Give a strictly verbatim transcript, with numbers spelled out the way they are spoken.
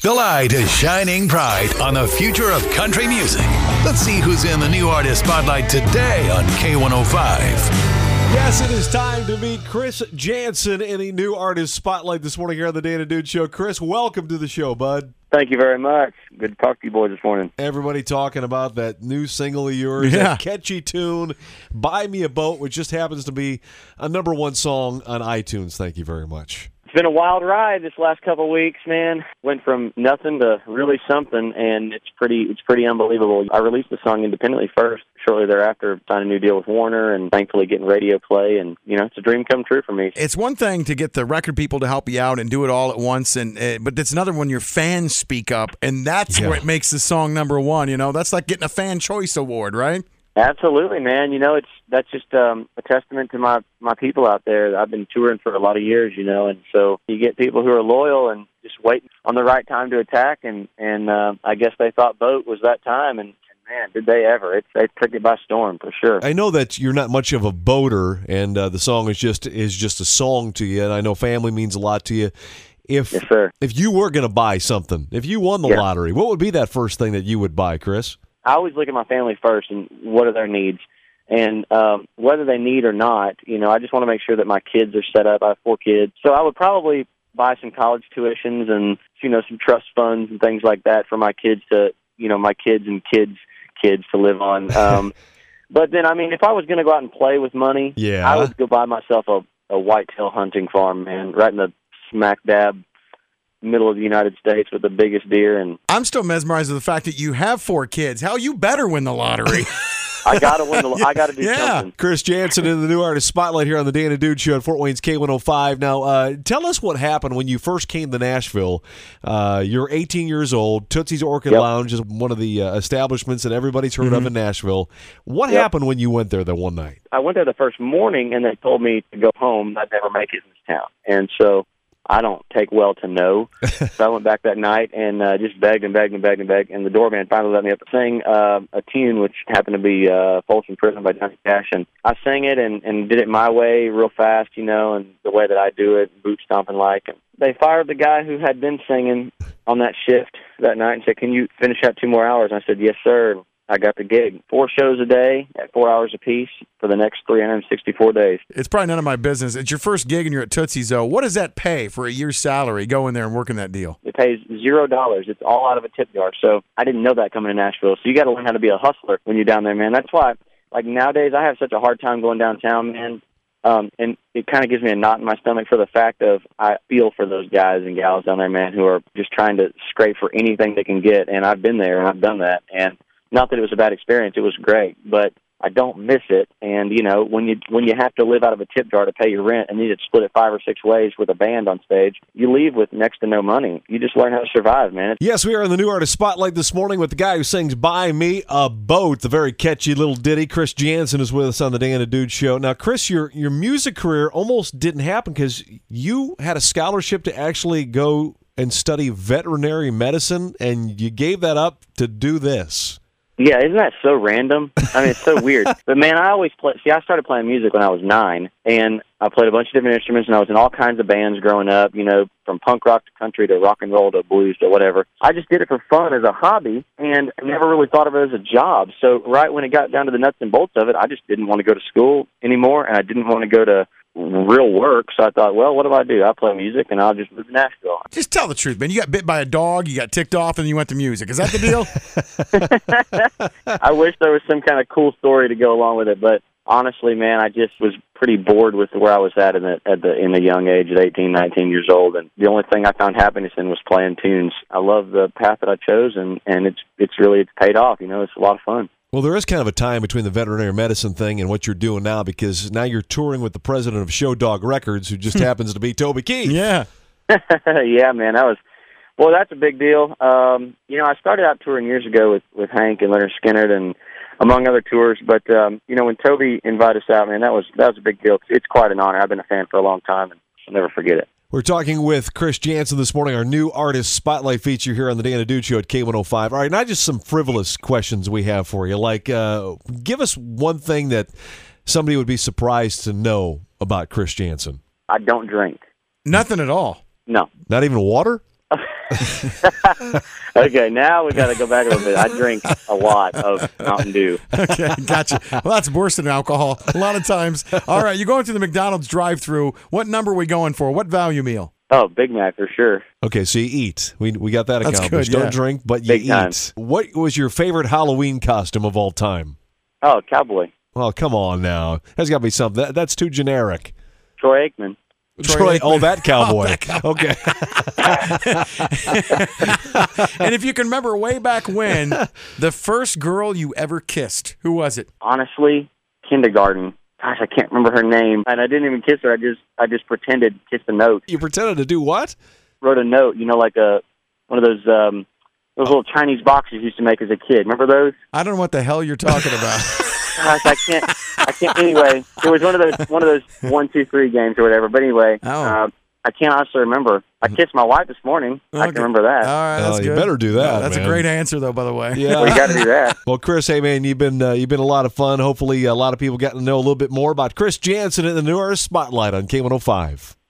The light is shining bright on the future of country music. Let's see who's in the new artist spotlight today on K one oh five. Yes, it is time to meet Chris Janson in a new artist spotlight this morning here on the Dana Dude Show. Chris, welcome to the show, bud. Thank you very much. Good to talk to you boys this morning. Everybody talking about that new single of yours, Yeah. that catchy tune, Buy Me a Boat, which just happens to be a number one song on iTunes. Thank you very much. It's been a wild ride this last couple of weeks, man. Went from nothing to really something, and it's pretty it's pretty unbelievable. I released the song independently first. Shortly thereafter, signed a new deal with Warner, and thankfully getting radio play. And, you know, it's a dream come true for me. It's one thing to get the record people to help you out and do it all at once, and uh, but it's another when your fans speak up, and that's Yeah. what makes the song number one. You know, that's like getting a Fan Choice Award, right? Absolutely, man. You know, it's that's just um, a testament to my, my people out there. I've been touring for a lot of years, you know, and so you get people who are loyal and just waiting on the right time to attack, and, and uh, I guess they thought Boat was that time, and, and man, did they ever. It, they took it by storm, for sure. I know that you're not much of a boater, and uh, the song is just is just a song to you, and I know family means a lot to you. If Yes, sir. if you were going to buy something, if you won the Yeah. lottery, what would be that first thing that you would buy, Chris? I always look at my family first and what are their needs. And um, whether they need or not, you know, I just want to make sure that my kids are set up. I have four kids. So I would probably buy some college tuitions and, you know, some trust funds and things like that for my kids to, you know, my kids and kids' kids to live on. Um, but then, I mean, if I was going to go out and play with money, Yeah. I would go buy myself a, a whitetail hunting farm, man, right in the smack dab middle of the United States with the biggest deer. And I'm still mesmerized with the fact that you have four kids. How you better win the lottery? I got to win the, I got to do Yeah. something. Chris Janson in the new artist spotlight here on the Dana Dude Show at Fort Wayne's K one oh five. Now, uh, tell us what happened when you first came to Nashville. Uh, you're eighteen years old. Tootsie's Orchid Yep. Lounge is one of the uh, establishments that everybody's heard of in Nashville. What Yep. happened when you went there that one night? I went there the first morning, and they told me to go home. I'd never make it in this town, and so I don't take well to no. So I went back that night and uh, just begged and begged and begged and begged, and the doorman finally let me up to sing uh, a tune, which happened to be uh, Folsom Prison by Johnny Cash, and I sang it and, and did it my way real fast, you know, and the way that I do it, boot stomping like. And they fired the guy who had been singing on that shift that night and said, "Can you finish out two more hours?" And I said, "Yes, sir." And I got the gig. Four shows a day at four hours apiece for the next three hundred sixty-four days. It's probably none of my business. It's your first gig and you're at Tootsie's, though. What does that pay for a year's salary, going there and working that deal? It pays zero dollars. It's all out of a tip jar. So I didn't know that coming to Nashville. So you got to learn how to be a hustler when you're down there, man. That's why, like nowadays, I have such a hard time going downtown, man. Um, and it kind of gives me a knot in my stomach for the fact of I feel for those guys and gals down there, man, who are just trying to scrape for anything they can get. And I've been there and I've done that. And not that it was a bad experience, it was great, but I don't miss it. And, you know, when you when you have to live out of a tip jar to pay your rent and you need to split it five or six ways with a band on stage, you leave with next to no money. You just learn how to survive, man. Yes, we are in the new artist spotlight this morning with the guy who sings Buy Me a Boat, the very catchy little ditty. Chris Janson is with us on the Dana Dude Show. Now, Chris, your, your music career almost didn't happen because you had a scholarship to actually go and study veterinary medicine, and you gave that up to do this. Yeah, isn't that so random? I mean, it's so weird. But, man, I always play. See, I started playing music when I was nine, and I played a bunch of different instruments, and I was in all kinds of bands growing up, you know, from punk rock to country to rock and roll to blues to whatever. I just did it for fun as a hobby, and I never really thought of it as a job. So right when it got down to the nuts and bolts of it, I just didn't want to go to school anymore, and I didn't want to go to real work. So I thought, well, what do I do? I play music, and I'll just move to Nashville. Just tell the truth, man. You got bit by a dog, you got ticked off, and you went to music. Is that the deal? I wish there was some kind of cool story to go along with it, but honestly, man, I just was pretty bored with where I was at in the, at the in a young age, at eighteen, nineteen years old, and the only thing I found happiness in was playing tunes. I love the path that I chose, and and it's it's really it's paid off. You know, it's a lot of fun. Well, there is kind of a time between the veterinary medicine thing and what you're doing now, because now you're touring with the president of Show Dog Records, who just happens to be Toby Keith. Yeah. Yeah, man, that was well. That's a big deal. Um, you know, I started out touring years ago with with Hank and Leonard Skinner, and among other tours. But um, you know, when Toby invited us out, man, that was that was a big deal. It's quite an honor. I've been a fan for a long time, and I'll never forget it. We're talking with Chris Janson this morning, our new artist spotlight feature here on the Dana Dude Show at K one oh five. All right, not just some frivolous questions we have for you. Like, uh, give us one thing that somebody would be surprised to know about Chris Janson. I don't drink. Nothing at all. No. Not even water? Okay, now we got to go back a little bit. I drink a lot of Mountain Dew. Okay, gotcha. Well, that's worse than alcohol a lot of times. All right, you're going through the McDonald's drive-thru. What number are we going for? What value meal? Oh, Big Mac for sure. Okay, so you eat. We we got that That's accomplished. good, yeah. Don't drink, but you Big eat. time. What was your favorite Halloween costume of all time? Oh, Cowboy. Well, come on now. There's got to be something. That, that's too generic. Troy Aikman. Troy, Aikman. oh, that cowboy. Oh, that cow- Okay. And if you can remember way back when, the first girl you ever kissed, who was it? Honestly, kindergarten. Gosh, I can't remember her name. And I didn't even kiss her. I just I just pretended to kiss a note. You pretended to do what? Wrote a note, you know, like a one of those um those little Chinese boxes you used to make as a kid. Remember those? I don't know what the hell you're talking about. Gosh, I can't. I can't. Anyway, it was one of those one of those one, two, three games or whatever. But anyway, Oh. uh, I can't honestly remember. I kissed my wife this morning. I Okay. can remember that. All right, that's Oh, you good. better do that, That's man. a great answer, though, by the way. Yeah. Well, you got to do that. Well, Chris, hey man, you've been uh, you've been a lot of fun. Hopefully, a lot of people got to know a little bit more about Chris Jansen in the New Artist Spotlight on K one oh five.